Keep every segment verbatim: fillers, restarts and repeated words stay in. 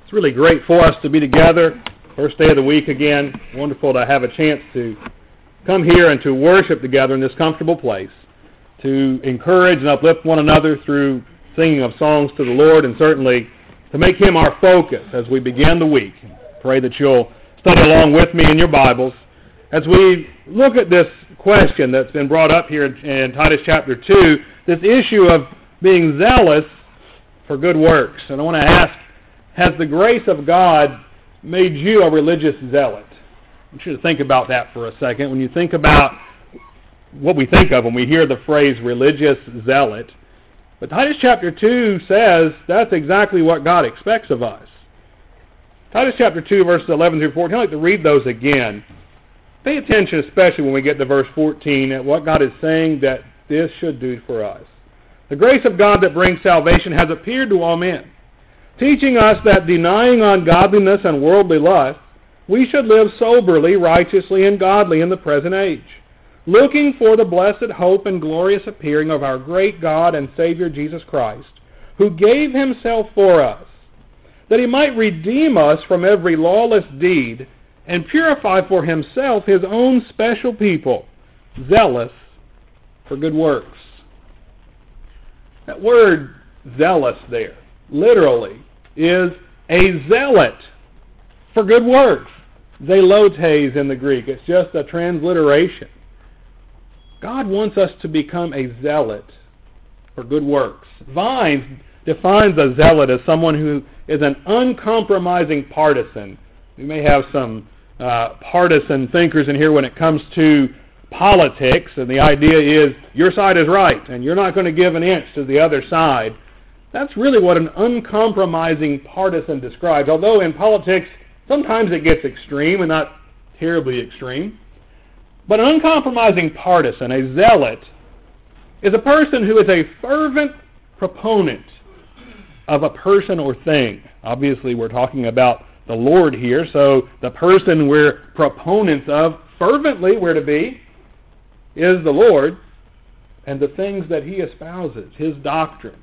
It's really great for us to be together. First day of the week again. Wonderful to have a chance to come here and to worship together in this comfortable place, to encourage and uplift one another through singing of songs to the Lord, and certainly to make Him our focus as we begin the week. Pray that you'll study along with me in your Bibles as we look at this question that's been brought up here in Titus chapter two, this issue of being zealous for good works. And I want to ask, has the grace of God made you a religious zealot? I want you to think about that for a second. When you think about what we think of when we hear the phrase religious zealot, but Titus chapter two says that's exactly what God expects of us. Titus chapter two, verses eleven through fourteen, I'd like to read those again. Pay attention, especially when we get to verse fourteen, at what God is saying that this should do for us. The grace of God that brings salvation has appeared to all men, teaching us that denying ungodliness and worldly lust, we should live soberly, righteously, and godly in the present age, looking for the blessed hope and glorious appearing of our great God and Savior Jesus Christ, who gave Himself for us, that He might redeem us from every lawless deed and purify for Himself His own special people, zealous for good works. That word zealous there, literally, is a zealot for good works. Zelotes in the Greek. It's just a transliteration. God wants us to become a zealot for good works. Vines defines a zealot as someone who is an uncompromising partisan. We may have some uh, partisan thinkers in here when it comes to politics, and the idea is your side is right, and you're not going to give an inch to the other side. That's really what an uncompromising partisan describes, although in politics sometimes it gets extreme and not terribly extreme. But an uncompromising partisan, a zealot, is a person who is a fervent proponent of a person or thing. Obviously we're talking about the Lord here, so the person we're proponents of fervently, we're to be, is the Lord and the things that He espouses, His doctrine.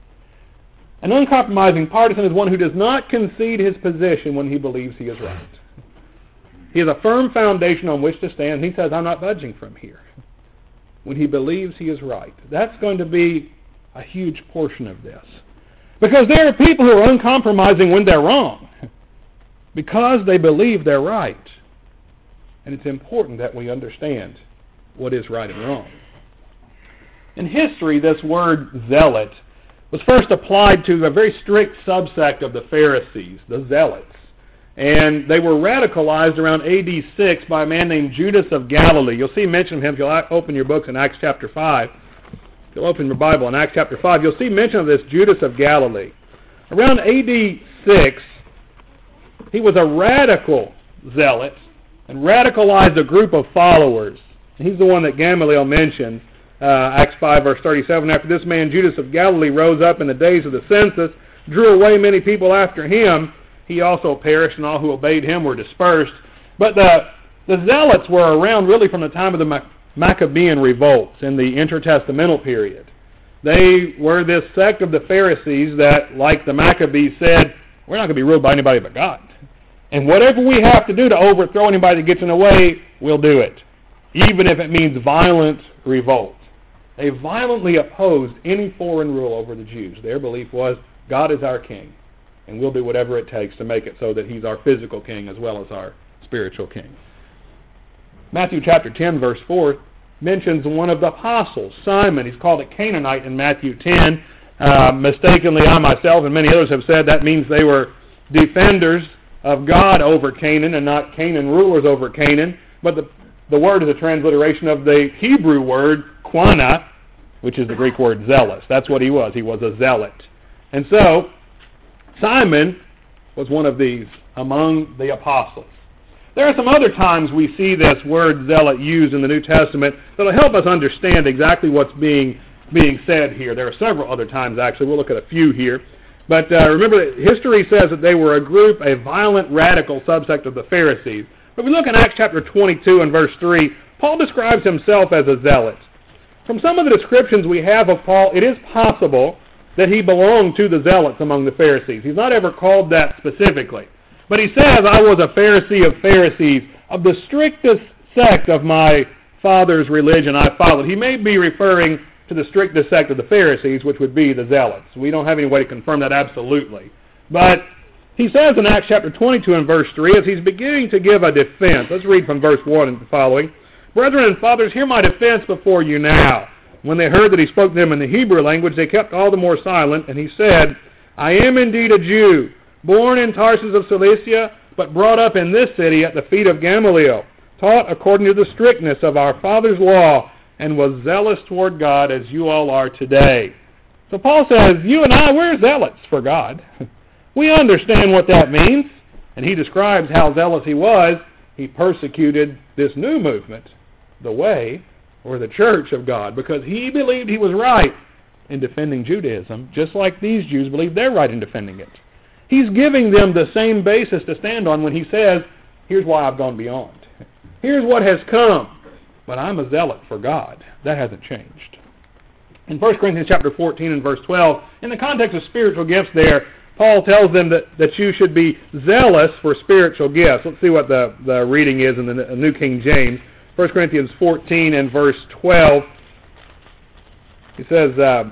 An uncompromising partisan is one who does not concede his position when he believes he is right. He has a firm foundation on which to stand. He says, I'm not budging from here. When he believes he is right. That's going to be a huge portion of this. Because there are people who are uncompromising when they're wrong. Because they believe they're right. And it's important that we understand what is right and wrong. In history, this word zealot was first applied to a very strict subsect of the Pharisees, the Zealots. And they were radicalized around A D six by a man named Judas of Galilee. You'll see mention of him if you'll open your books in Acts chapter five. If you'll open your Bible in Acts chapter five, you'll see mention of this Judas of Galilee. Around A D six, he was a radical zealot and radicalized a group of followers. And he's the one that Gamaliel mentioned. Uh, Acts five, verse thirty-seven, after this man, Judas of Galilee, rose up in the days of the census, drew away many people after him. He also perished, and all who obeyed him were dispersed. But the, the Zealots were around really from the time of the Maccabean revolts in the intertestamental period. They were this sect of the Pharisees that, like the Maccabees, said, we're not going to be ruled by anybody but God. And whatever we have to do to overthrow anybody that gets in the way, we'll do it, even if it means violent revolt. They violently opposed any foreign rule over the Jews. Their belief was, God is our king, and we'll do whatever it takes to make it so that He's our physical king as well as our spiritual king. Matthew chapter ten, verse four, mentions one of the apostles, Simon. He's called a Canaanite in Matthew ten. Uh, mistakenly, I myself and many others have said that means they were defenders of God over Canaan and not Canaan rulers over Canaan. But the, the word is a transliteration of the Hebrew word, quana, which is the Greek word zealous. That's what he was. He was a zealot. And so, Simon was one of these among the apostles. There are some other times we see this word zealot used in the New Testament that will help us understand exactly what's being being said here. There are several other times, actually. We'll look at a few here. But uh, remember, history says that they were a group, a violent, radical subsect of the Pharisees. But we look in Acts chapter twenty-two and verse three, Paul describes himself as a zealot. From some of the descriptions we have of Paul, it is possible that he belonged to the zealots among the Pharisees. He's not ever called that specifically. But he says, I was a Pharisee of Pharisees, of the strictest sect of my father's religion I followed. He may be referring to the strictest sect of the Pharisees, which would be the zealots. We don't have any way to confirm that absolutely. But he says in Acts chapter twenty-two and verse three, as he's beginning to give a defense, let's read from verse one and following. Brethren and fathers, hear my defense before you now. When they heard that he spoke to them in the Hebrew language, they kept all the more silent, and he said, I am indeed a Jew, born in Tarsus of Cilicia, but brought up in this city at the feet of Gamaliel, taught according to the strictness of our father's law, and was zealous toward God as you all are today. So Paul says, you and I, we're zealots for God. We understand what that means. And he describes how zealous he was. He persecuted this new movement, the way, or the church of God, because he believed he was right in defending Judaism, just like these Jews believe they're right in defending it. He's giving them the same basis to stand on when he says, here's why I've gone beyond. Here's what has come. But I'm a zealot for God. That hasn't changed. In First Corinthians chapter fourteen and verse twelve, in the context of spiritual gifts there, Paul tells them that, that you should be zealous for spiritual gifts. Let's see what the, the reading is in the New King James. First Corinthians fourteen and verse twelve. He says, uh,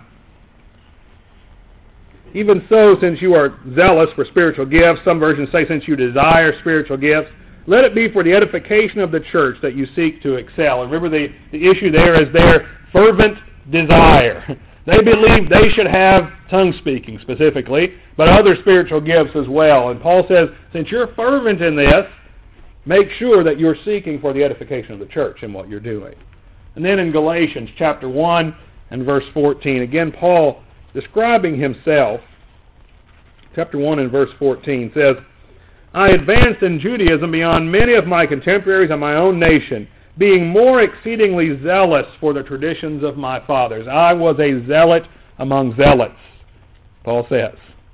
even so, since you are zealous for spiritual gifts, some versions say since you desire spiritual gifts, let it be for the edification of the church that you seek to excel. And remember, the, the issue there is their fervent desire. They believe they should have tongue speaking specifically, but other spiritual gifts as well. And Paul says, since you're fervent in this, make sure that you're seeking for the edification of the church in what you're doing. And then in Galatians chapter one and verse fourteen, again, Paul describing himself, chapter one and verse fourteen, says, I advanced in Judaism beyond many of my contemporaries of my own nation, being more exceedingly zealous for the traditions of my fathers. I was a zealot among zealots, Paul says.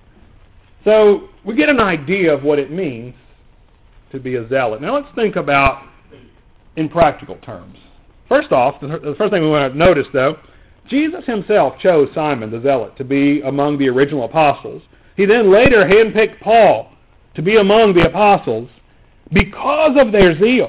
So we get an idea of what it means to be a zealot. Now let's think about in practical terms. First off, the first thing we want to notice, though, Jesus himself chose Simon the zealot to be among the original apostles. He then later handpicked Paul to be among the apostles because of their zeal.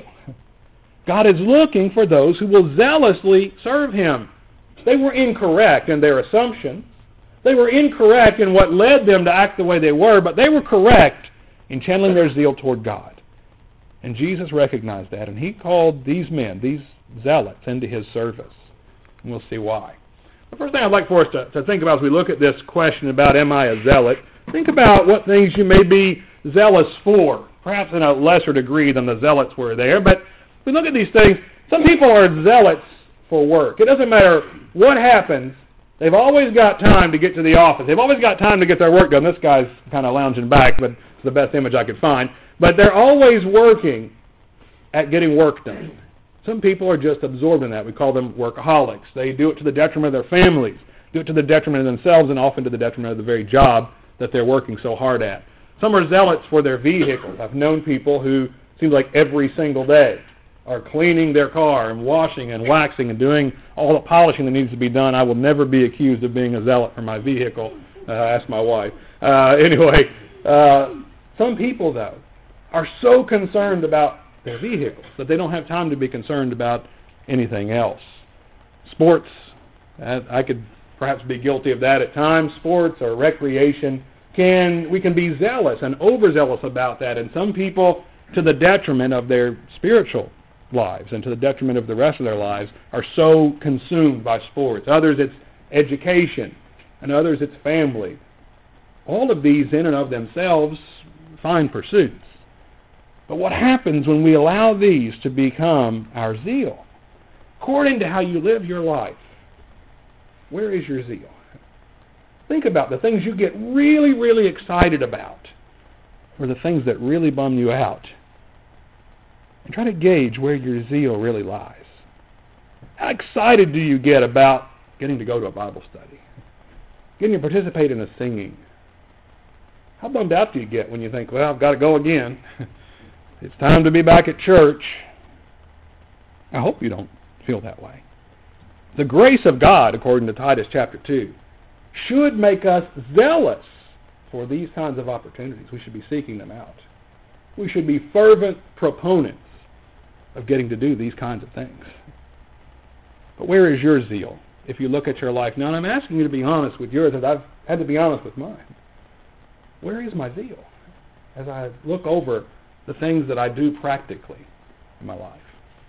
God is looking for those who will zealously serve him. They were incorrect in their assumptions. They were incorrect in what led them to act the way they were, but they were correct in channeling their zeal toward God. And Jesus recognized that, and he called these men, these zealots, into his service. And we'll see why. The first thing I'd like for us to, to think about as we look at this question about am I a zealot, think about what things you may be zealous for, perhaps in a lesser degree than the zealots were there. But we look at these things. Some people are zealots for work. It doesn't matter what happens. They've always got time to get to the office. They've always got time to get their work done. This guy's kind of lounging back, but it's the best image I could find. But they're always working at getting work done. Some people are just absorbed in that. We call them workaholics. They do it to the detriment of their families, do it to the detriment of themselves, and often to the detriment of the very job that they're working so hard at. Some are zealots for their vehicles. I've known people who seem like every single day are cleaning their car and washing and waxing and doing all the polishing that needs to be done. I will never be accused of being a zealot for my vehicle. Uh, ask my wife. Uh, anyway, uh, some people, though, are so concerned about their vehicles that they don't have time to be concerned about anything else. Sports, uh, I could perhaps be guilty of that at times. Sports or recreation, can we can be zealous and overzealous about that, and some people, to the detriment of their spiritual lives and to the detriment of the rest of their lives, are so consumed by sports. Others, it's education, and others, it's family. All of these in and of themselves, fine pursuits. But what happens when we allow these to become our zeal? According to how you live your life, where is your zeal? Think about the things you get really, really excited about, or the things that really bum you out. And try to gauge where your zeal really lies. How excited do you get about getting to go to a Bible study? Getting to participate in a singing? How bummed out do you get when you think, well, I've got to go again. It's time to be back at church. I hope you don't feel that way. The grace of God, according to Titus chapter two, should make us zealous for these kinds of opportunities. We should be seeking them out. We should be fervent proponents of getting to do these kinds of things. But where is your zeal if you look at your life now? And I'm asking you to be honest with yours, as I've had to be honest with mine. Where is my zeal as I look over the things that I do practically in my life?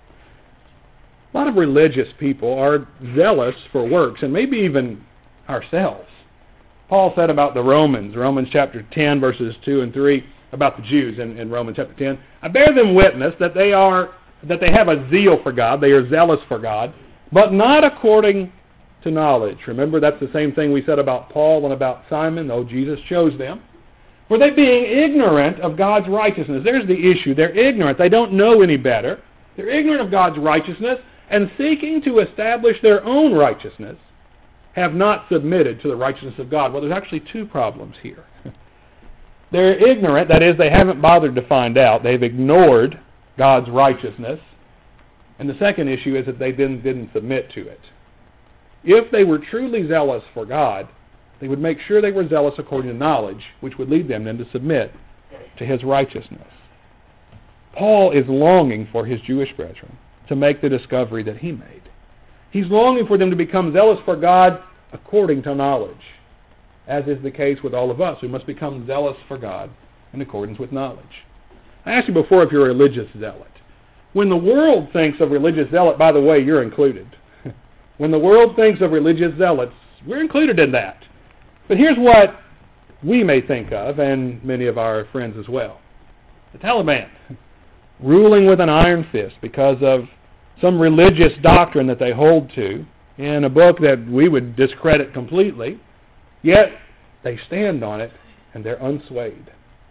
A lot of religious people are zealous for works, and maybe even ourselves. Paul said about the Romans, Romans chapter ten, verses two and three, about the Jews in, in Romans chapter ten. I bear them witness that they are that they have a zeal for God, they are zealous for God, but not according to knowledge. Remember, that's the same thing we said about Paul and about Simon, though Jesus chose them. For they being ignorant of God's righteousness. There's the issue. They're ignorant. They don't know any better. They're ignorant of God's righteousness, and seeking to establish their own righteousness, have not submitted to the righteousness of God. Well, there's actually two problems here. They're ignorant, that is, they haven't bothered to find out. They've ignored God's righteousness. And the second issue is that they didn't, didn't submit to it. If they were truly zealous for God, they would make sure they were zealous according to knowledge, which would lead them then to submit to his righteousness. Paul is longing for his Jewish brethren to make the discovery that he made. He's longing for them to become zealous for God according to knowledge, as is the case with all of us. We must become zealous for God in accordance with knowledge. I asked you before if you're a religious zealot. When the world thinks of religious zealot, by the way, you're included. When the world thinks of religious zealots, we're included in that. But here's what we may think of, and many of our friends as well. The Taliban, ruling with an iron fist because of some religious doctrine that they hold to in a book that we would discredit completely, yet they stand on it and they're unswayed.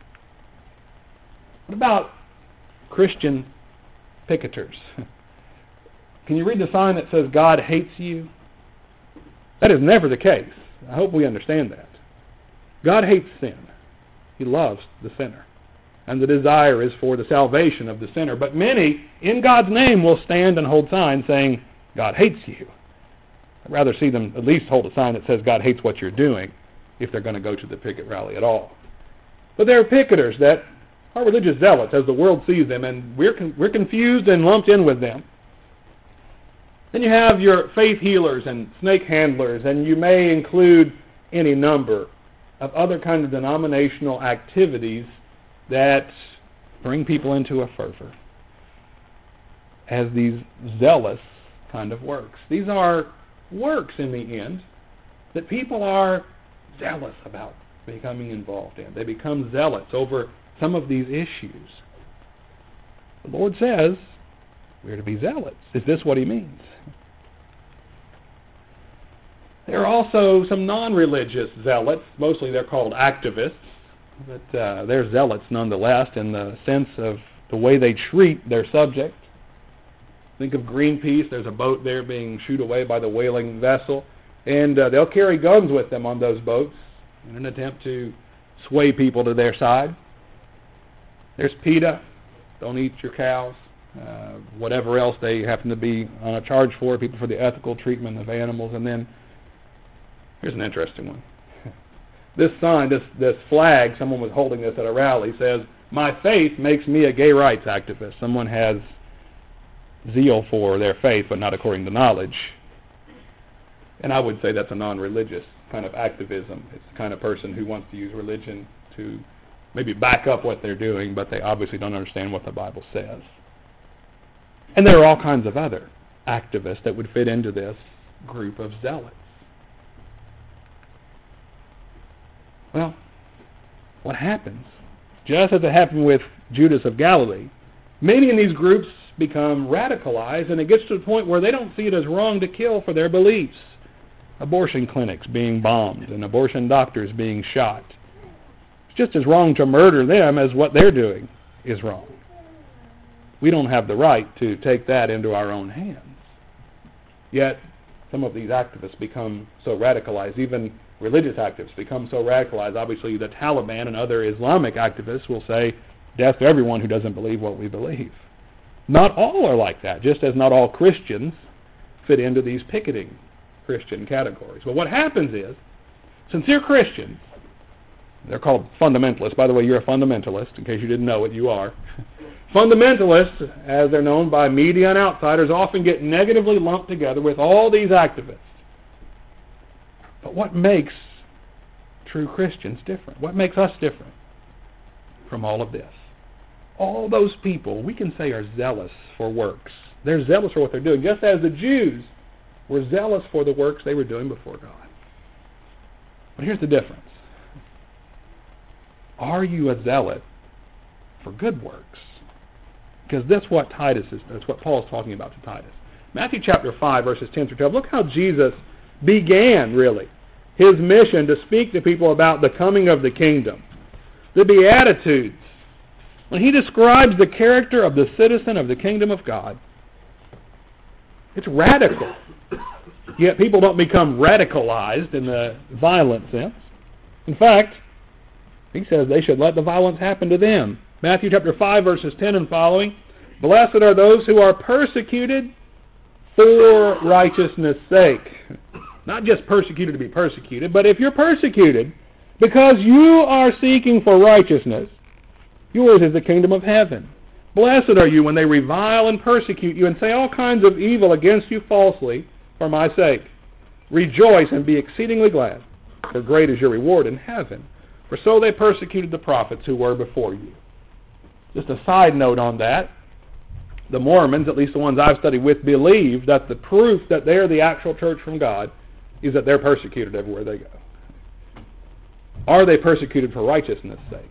What about Christian picketers? Can you read the sign that says God hates you? That is never the case. I hope we understand that. God hates sin. He loves the sinner. And the desire is for the salvation of the sinner. But many, in God's name, will stand and hold signs saying, God hates you. I'd rather see them at least hold a sign that says God hates what you're doing if they're going to go to the picket rally at all. But there are picketers that are religious zealots as the world sees them, and we're con- we're confused and lumped in with them. Then you have your faith healers and snake handlers, and you may include any number of other kinds of denominational activities that bring people into a fervor as these zealous kind of works. These are works in the end that people are zealous about becoming involved in. They become zealots over some of these issues. The Lord says we're to be zealots. Is this what he means? There are also some non-religious zealots. Mostly they're called activists. But uh, they're zealots nonetheless in the sense of the way they treat their subject. Think of Greenpeace. There's a boat there being shooed away by the whaling vessel. And uh, they'll carry guns with them on those boats in an attempt to sway people to their side. There's PETA. Don't eat your cows. Uh, whatever else they happen to be on a charge for, people for the ethical treatment of animals. And then here's an interesting one. This sign, this this flag, someone was holding this at a rally, says, my faith makes me a gay rights activist. Someone has zeal for their faith, but not according to knowledge. And I would say that's a non-religious kind of activism. It's the kind of person who wants to use religion to maybe back up what they're doing, but they obviously don't understand what the Bible says. And there are all kinds of other activists that would fit into this group of zealots. Well, what happens? Just as it happened with Judas of Galilee, many in these groups become radicalized, and it gets to the point where they don't see it as wrong to kill for their beliefs. Abortion clinics being bombed and abortion doctors being shot. It's just as wrong to murder them as what they're doing is wrong. We don't have the right to take that into our own hands. Yet, some of these activists become so radicalized, even religious activists become so radicalized. Obviously, the Taliban and other Islamic activists will say, death to everyone who doesn't believe what we believe. Not all are like that, just as not all Christians fit into these picketing Christian categories. But what happens is, Sincere Christians, they're called fundamentalists. By the way, you're a fundamentalist. In case you didn't know it, you are. Fundamentalists, as they're known by media and outsiders, often get negatively lumped together with all these activists. But what makes true Christians different? What makes us different from all of this? All those people, we can say, are zealous for works. They're zealous for what they're doing, just as the Jews were zealous for the works they were doing before God. But here's the difference. Are you a zealot for good works? Because that's what Titus is, that's what Paul is talking about to Titus. Matthew chapter five, verses ten through twelve. Look how Jesus began, really, his mission to speak to people about the coming of the kingdom. The Beatitudes. When he describes the character of the citizen of the kingdom of God, it's radical. Yet people don't become radicalized in the violent sense. In fact, he says they should let the violence happen to them. Matthew chapter five, verses ten and following. Blessed are those who are persecuted for righteousness' sake. Not just persecuted to be persecuted, but if you're persecuted because you are seeking for righteousness, yours is the kingdom of heaven. Blessed are you when they revile and persecute you and say all kinds of evil against you falsely for my sake. Rejoice and be exceedingly glad, for great is your reward in heaven. For so they persecuted the prophets who were before you. Just a side note on that. The Mormons, at least the ones I've studied with, believe that the proof that they're the actual church from God is that they're persecuted everywhere they go. Are they persecuted for righteousness' sake?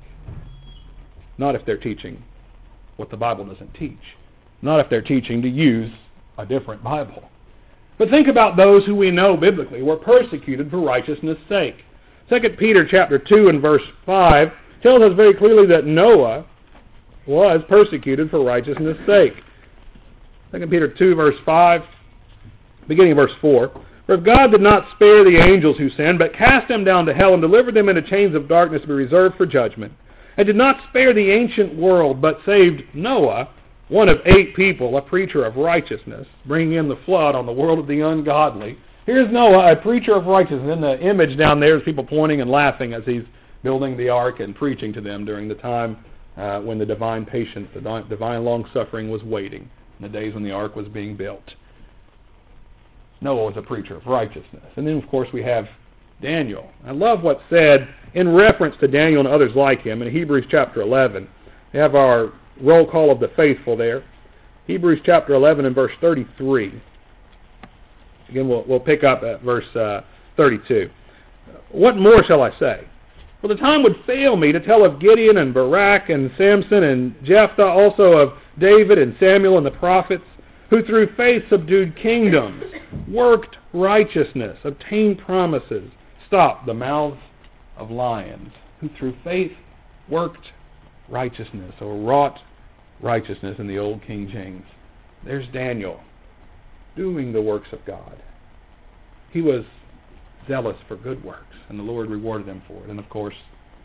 Not if they're teaching what the Bible doesn't teach. Not if they're teaching to use a different Bible. But think about those who we know biblically were persecuted for righteousness' sake. Second Peter chapter two and verse five tells us very clearly that Noah was persecuted for righteousness' sake. Second Peter two verse five, beginning of verse four. For if God did not spare the angels who sinned, but cast them down to hell and delivered them into chains of darkness to be reserved for judgment, and did not spare the ancient world, but saved Noah, one of eight people, a preacher of righteousness, bringing in the flood on the world of the ungodly. Here's Noah, a preacher of righteousness. And the image down there is people pointing and laughing as he's building the ark and preaching to them during the time uh, when the divine patience, the divine long-suffering was waiting, in the days when the ark was being built. Noah was a preacher of righteousness. And then, of course, we have Daniel. I love what's said in reference to Daniel and others like him in Hebrews chapter eleven. We have our roll call of the faithful there. Hebrews chapter eleven and verse thirty-three. Again, we'll, we'll pick up at verse uh, thirty-two. What more shall I say? For the time would fail me to tell of Gideon and Barak and Samson and Jephthah, also of David and Samuel and the prophets, who through faith subdued kingdoms, worked righteousness, obtained promises, stopped the mouths of lions, who through faith worked righteousness, or wrought righteousness in the old King James. There's Daniel, doing the works of God. He was zealous for good works, and the Lord rewarded him for it. And of course,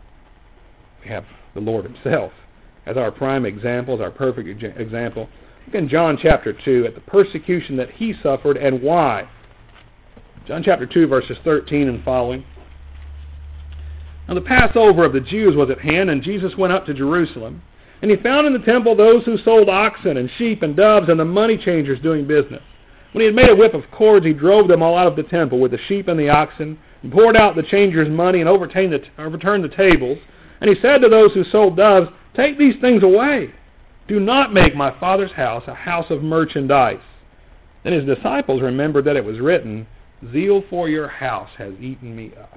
we have the Lord himself as our prime example, as our perfect example. Look in John chapter two at the persecution that he suffered and why. John chapter two, verses thirteen and following. Now the Passover of the Jews was at hand, and Jesus went up to Jerusalem. And he found in the temple those who sold oxen and sheep and doves and the money changers doing business. When he had made a whip of cords, he drove them all out of the temple with the sheep and the oxen, and poured out the changers' money and overturned the, overturned the tables. And he said to those who sold doves, "Take these things away. Do not make my Father's house a house of merchandise." Then his disciples remembered that it was written, "Zeal for your house has eaten me up."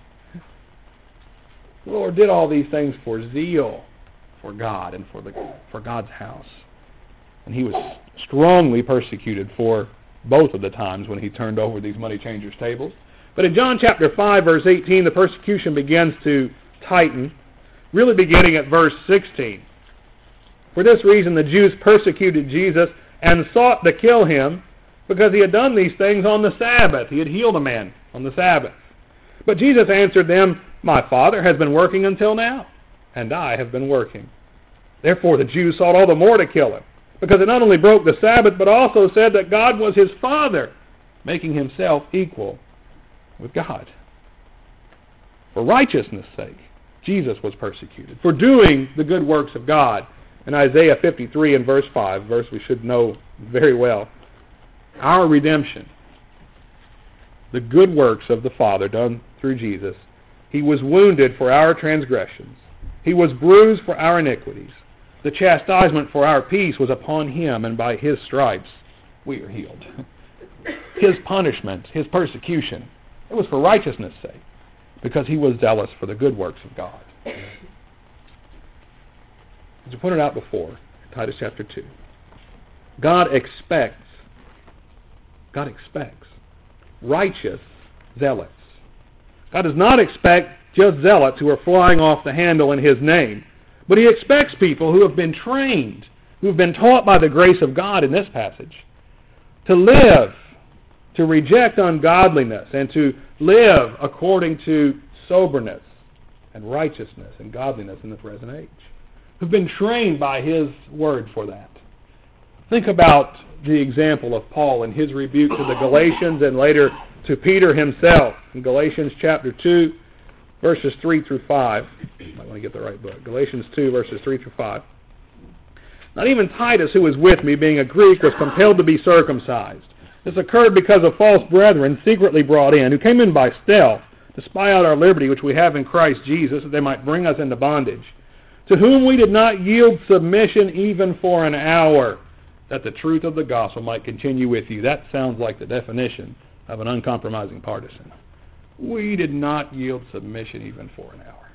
The Lord did all these things for zeal for God and for the for God's house. And he was strongly persecuted for both of the times when he turned over these money changers' tables. But in John chapter five, verse eighteen, the persecution begins to tighten, really beginning at verse sixteen. For this reason the Jews persecuted Jesus and sought to kill him, because he had done these things on the Sabbath. He had healed a man on the Sabbath. But Jesus answered them, "My Father has been working until now, and I have been working." Therefore the Jews sought all the more to kill him, because it not only broke the Sabbath, but also said that God was his Father, making himself equal with God. For righteousness' sake, Jesus was persecuted. For doing the good works of God. In Isaiah fifty-three and verse five, verse we should know very well, our redemption, the good works of the Father done through Jesus, He was wounded for our transgressions. He was bruised for our iniquities. The chastisement for our peace was upon Him, and by His stripes we are healed. His punishment, His persecution, it was for righteousness' sake, because He was zealous for the good works of God. As we pointed out before, Titus chapter two, God expects, God expects righteous zealots. God does not expect just zealots who are flying off the handle in His name, but He expects people who have been trained, who have been taught by the grace of God in this passage, to live, to reject ungodliness, and to live according to soberness and righteousness and godliness in the present age, who've been trained by His word for that. Think about the example of Paul and his rebuke to the Galatians and later to Peter himself in Galatians chapter two, verses three through five. I might want to get the right book. Galatians two, verses three through five. Not even Titus, who was with me, being a Greek, was compelled to be circumcised. This occurred because of false brethren secretly brought in, who came in by stealth to spy out our liberty which we have in Christ Jesus, that they might bring us into bondage, to whom we did not yield submission even for an hour, that the truth of the gospel might continue with you. That sounds like the definition of an uncompromising partisan. We did not yield submission even for an hour.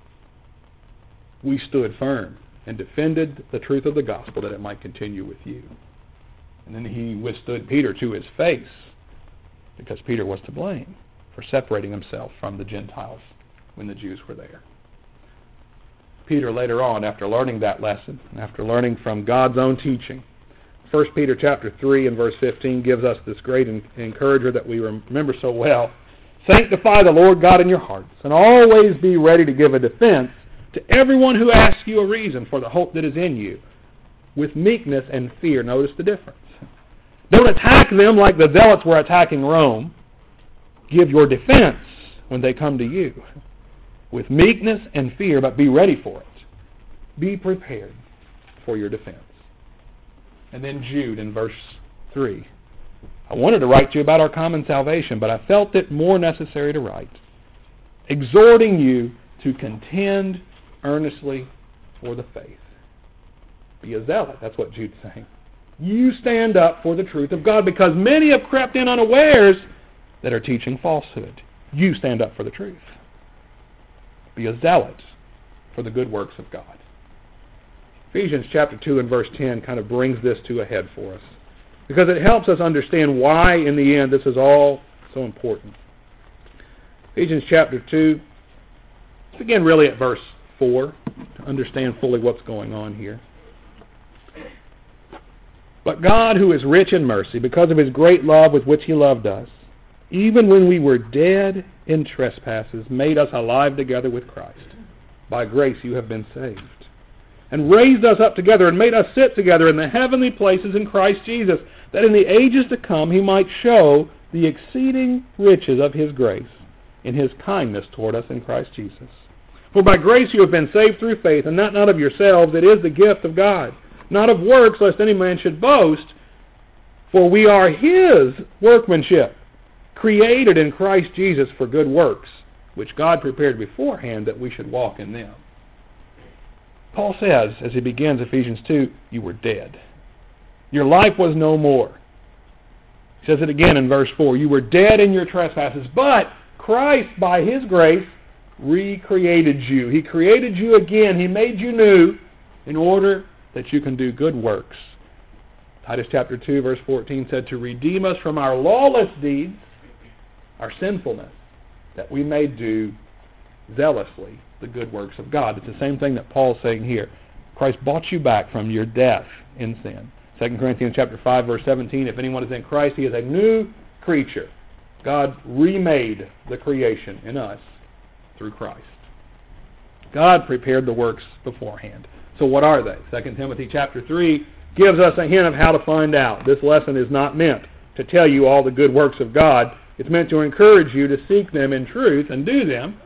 We stood firm and defended the truth of the gospel that it might continue with you. And then he withstood Peter to his face, because Peter was to blame for separating himself from the Gentiles when the Jews were there. Peter later on, after learning that lesson, after learning from God's own teaching, First Peter chapter three and verse fifteen gives us this great encourager that we remember so well. Sanctify the Lord God in your hearts, and always be ready to give a defense to everyone who asks you a reason for the hope that is in you, with meekness and fear. Notice the difference. Don't attack them like the zealots were attacking Rome. Give your defense when they come to you, with meekness and fear, but be ready for it. Be prepared for your defense. And then Jude in verse three. I wanted to write to you about our common salvation, but I felt it more necessary to write, exhorting you to contend earnestly for the faith. Be a zealot. That's what Jude's saying. You stand up for the truth of God, because many have crept in unawares that are teaching falsehood. You stand up for the truth. Be a zealot for the good works of God. Ephesians chapter two and verse ten kind of brings this to a head for us, because it helps us understand why, in the end, this is all so important. Ephesians chapter two, begin really at verse four to understand fully what's going on here. But God, who is rich in mercy, because of His great love with which He loved us, even when we were dead in trespasses, made us alive together with Christ. By grace you have been saved. And raised us up together and made us sit together in the heavenly places in Christ Jesus, that in the ages to come He might show the exceeding riches of His grace in His kindness toward us in Christ Jesus. For by grace you have been saved through faith, and that not of yourselves, it is the gift of God, not of works, lest any man should boast. For we are His workmanship, created in Christ Jesus for good works, which God prepared beforehand that we should walk in them. Paul says, as he begins Ephesians two, you were dead. Your life was no more. He says it again in verse four. You were dead in your trespasses, but Christ, by His grace, recreated you. He created you again. He made you new in order that you can do good works. Titus chapter two, verse fourteen said, to redeem us from our lawless deeds, our sinfulness, that we may do zealously the good works of God. It's the same thing that Paul's saying here. Christ bought you back from your death in sin. Second Corinthians chapter five, verse seventeen, if anyone is in Christ, he is a new creature. God remade the creation in us through Christ. God prepared the works beforehand. So what are they? Second Timothy chapter three gives us a hint of how to find out. This lesson is not meant to tell you all the good works of God. It's meant to encourage you to seek them in truth and do them,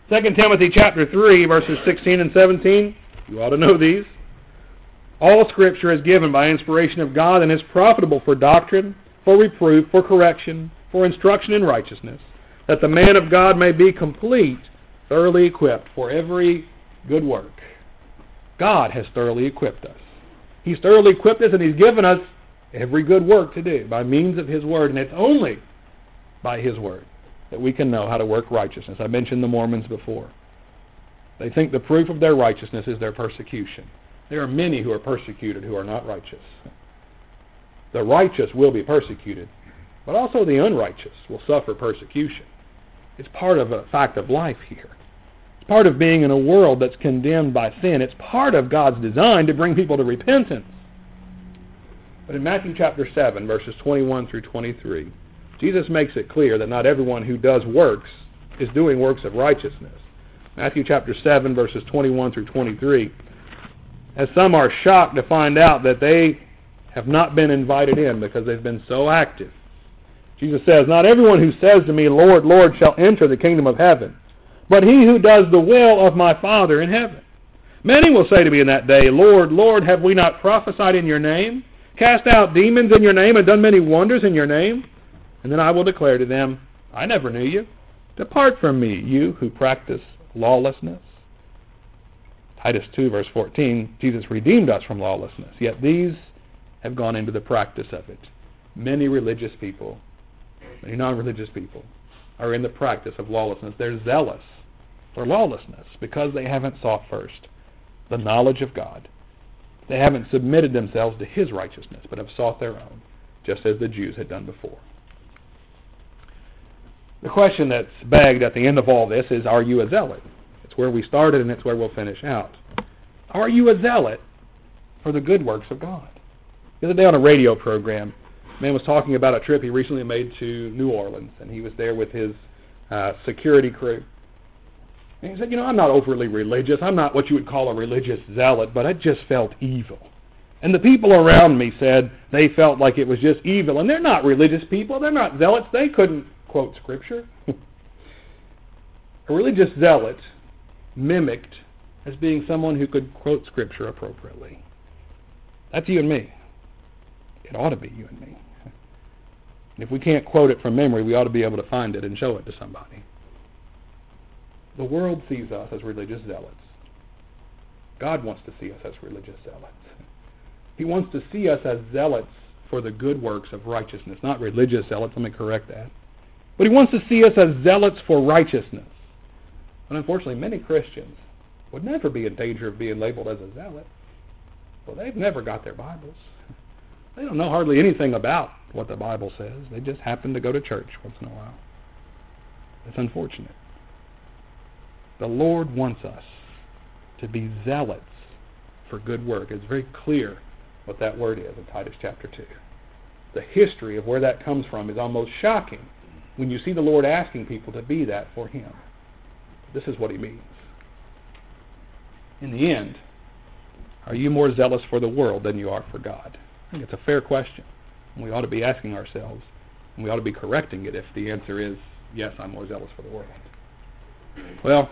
Second Timothy chapter three, verses sixteen and seventeen. You ought to know these. All Scripture is given by inspiration of God and is profitable for doctrine, for reproof, for correction, for instruction in righteousness, that the man of God may be complete, thoroughly equipped for every good work. God has thoroughly equipped us. He's thoroughly equipped us, and He's given us every good work to do by means of His Word, and it's only by His Word that we can know how to work righteousness. I mentioned the Mormons before. They think the proof of their righteousness is their persecution. There are many who are persecuted who are not righteous. The righteous will be persecuted, but also the unrighteous will suffer persecution. It's part of a fact of life here. It's part of being in a world that's condemned by sin. It's part of God's design to bring people to repentance. But in Matthew chapter seven, verses twenty-one through twenty-three, Jesus makes it clear that not everyone who does works is doing works of righteousness. Matthew chapter seven, verses twenty-one through twenty-three, as some are shocked to find out that they have not been invited in because they've been so active. Jesus says, "Not everyone who says to me, 'Lord, Lord,' shall enter the kingdom of heaven, but he who does the will of my Father in heaven. Many will say to me in that day, 'Lord, Lord, have we not prophesied in your name, cast out demons in your name, and done many wonders in your name?' And then I will declare to them, 'I never knew you. Depart from me, you who practice lawlessness.'" Titus two, verse fourteen, Jesus redeemed us from lawlessness, yet these have gone into the practice of it. Many religious people, many non-religious people, are in the practice of lawlessness. They're zealous for lawlessness because they haven't sought first the knowledge of God. They haven't submitted themselves to His righteousness, but have sought their own, just as the Jews had done before. The question that's begged at the end of all this is, are you a zealot? It's where we started, and it's where we'll finish out. Are you a zealot for the good works of God? The other day on a radio program, a man was talking about a trip he recently made to New Orleans, and he was there with his uh, security crew. And he said, you know, I'm not overly religious. I'm not what you would call a religious zealot, but I just felt evil. And the people around me said they felt like it was just evil. And they're not religious people. They're not zealots. They couldn't quote Scripture. A religious zealot mimicked as being someone who could quote Scripture appropriately. That's you and me. It ought to be you and me. If we can't quote it from memory, we ought to be able to find it and show it to somebody. The world sees us as religious zealots. God wants to see us as religious zealots. He wants to see us as zealots for the good works of righteousness, not religious zealots, let me correct that. But He wants to see us as zealots for righteousness. And unfortunately, many Christians would never be in danger of being labeled as a zealot. Well, they've never got their Bibles. They don't know hardly anything about what the Bible says. They just happen to go to church once in a while. It's unfortunate. The Lord wants us to be zealots for good work. It's very clear what that word is in Titus chapter two. The history of where that comes from is almost shocking when you see the Lord asking people to be that for Him. This is what He means. In the end, are you more zealous for the world than you are for God? I think it's a fair question. And we ought to be asking ourselves, and we ought to be correcting it if the answer is, yes, I'm more zealous for the world. Well,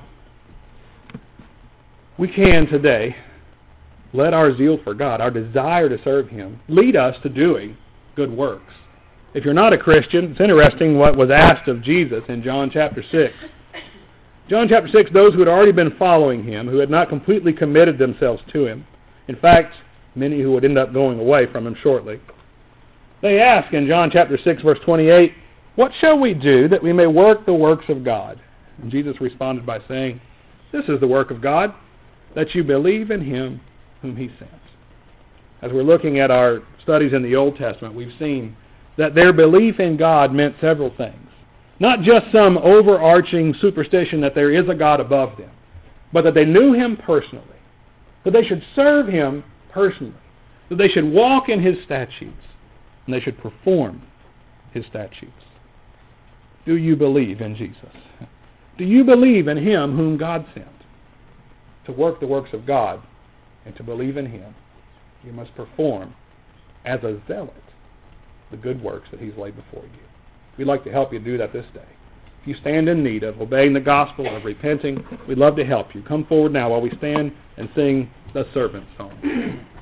we can today let our zeal for God, our desire to serve Him, lead us to doing good works. If you're not a Christian, it's interesting what was asked of Jesus in John chapter six. John chapter six, those who had already been following Him, who had not completely committed themselves to Him, in fact, many who would end up going away from Him shortly, they ask in John chapter six, verse twenty-eight, "What shall we do that we may work the works of God?" And Jesus responded by saying, "This is the work of God, that you believe in Him whom He sent." As we're looking at our studies in the Old Testament, we've seen that their belief in God meant several things. Not just some overarching superstition that there is a God above them, but that they knew Him personally, that they should serve Him personally, that they should walk in His statutes, and they should perform His statutes. Do you believe in Jesus? Do you believe in Him whom God sent? To work the works of God and to believe in Him, you must perform as a zealot the good works that He's laid before you. We'd like to help you do that this day. If you stand in need of obeying the gospel, of repenting, we'd love to help you. Come forward now while we stand and sing the servant song.